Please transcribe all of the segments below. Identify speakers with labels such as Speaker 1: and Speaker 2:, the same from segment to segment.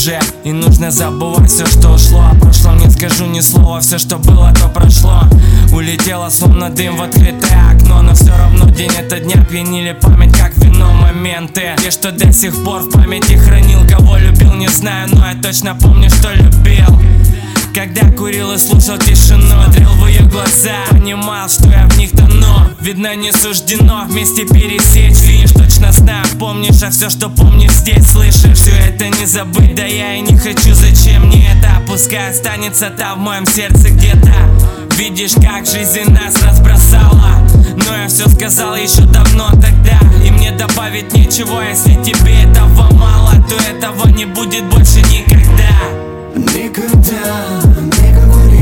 Speaker 1: уже, и нужно забывать все, что ушло. О прошлом не скажу ни слова, все, что было, то прошло. Улетело словно дым в открытое окно, но все равно день это дня пьянили память, как вино моменты. Те, что до сих пор в памяти хранил, кого любил, не знаю, но я точно помню, что любил. Когда курил и слушал тишину, смотрел в ее глаза, понимал, что я в них тону. Видно, не суждено вместе пересечь, видишь, точно знаю, помнишь, а все, что помнишь здесь, слышишь. Все это не забыть, да я и не хочу, зачем мне это? Пускай останется там в моем сердце где-то. Видишь, как жизнь нас разбросала, но я все сказал еще давно тогда, и мне добавить нечего. Если тебе этого мало, то этого не будет больше никогда.
Speaker 2: Никогда, не говори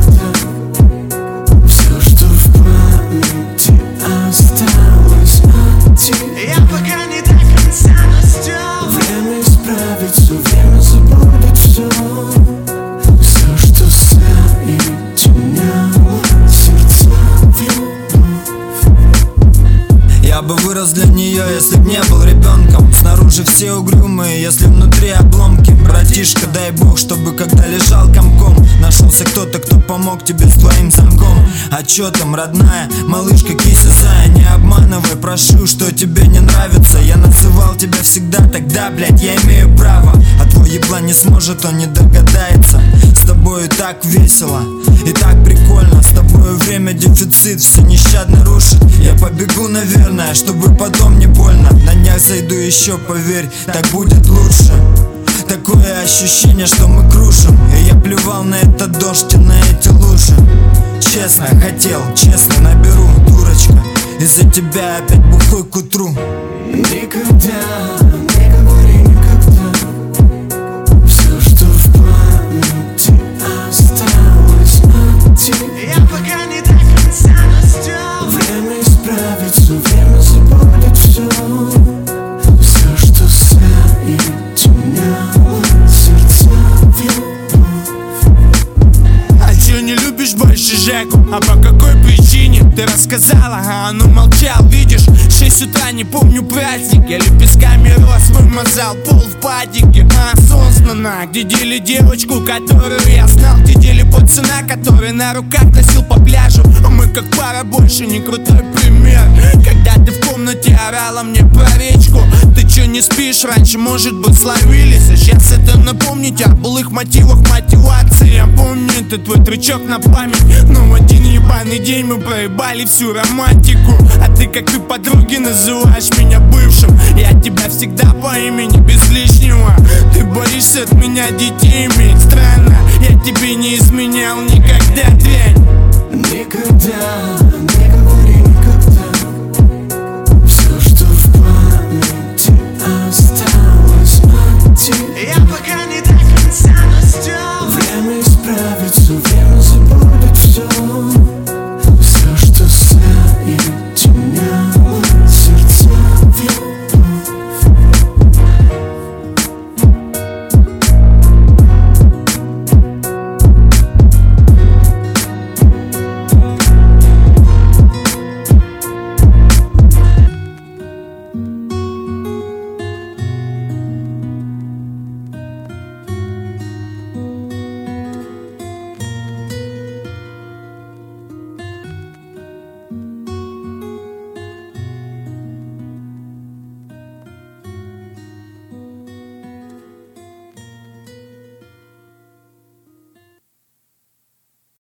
Speaker 2: никогда. Все, что в памяти осталось от тебя,
Speaker 3: я пока не до конца настроен.
Speaker 2: время исправить все, время забудет все. Все, что соединяло сердца в любовь.
Speaker 4: Я бы вырос для нее, если б не был ребенком. Снаружи все угрюмые, если внутри обломки. Братишка, дай бог, чтобы когда лежал комком, нашелся кто-то, кто помог тебе с твоим замком. А чё там, родная, малышка, кися зая, не обманывай, прошу, что тебе не нравится. Я называл тебя всегда тогда, блядь, я имею право. А твой еблан не сможет, он не догадается. С тобою так весело и так прикольно. С тобою время дефицит все нещадно рушит. Я побегу, наверное, чтобы потом не больно. На днях зайду еще, поверь, так будет лучше. Такое ощущение, что мы крушим, и я плевал на этот дождь и на эти лужи. Честно хотел, честно наберу, дурочка. Из-за тебя опять бухой к утру.
Speaker 2: Никогда, не говори никогда. Все, что в памяти осталось от тебя,
Speaker 3: я пока не до конца настроен.
Speaker 2: время исправить все, время забудет все. Все, что соединяло сердца в любовь.
Speaker 5: А чё не любишь больше Жеку? А по какой причине? Ты рассказала, а он умолчал. Видишь, 6 утра, не помню праздник. Я лепестками роз вымазал пол в падике. Осознанно, где дели девочку, которую я знал, где дели пацана, который на руках носил по пляжу. Мы как пара, больше не крутой пример. Когда ты в комнате орала мне про речку. Ты чё не спишь? Раньше, может быть, словились, а сейчас это напомнить о былых мотивах мотивации. Я помню, это твой трючок на память. Но в один ебаный день мы проебали всю романтику. А ты, как и подруги, называешь меня бывшим. Я тебя всегда по имени, без лишнего. Ты боишься от меня детей иметь. Странно, я тебе не изменял никогда, дрянь.
Speaker 2: Никогда, не говори никогда. Все, что в памяти осталось от тебя,
Speaker 3: я пока не до конца настроен.
Speaker 2: время исправить все, время забудет все. Все, что соединяло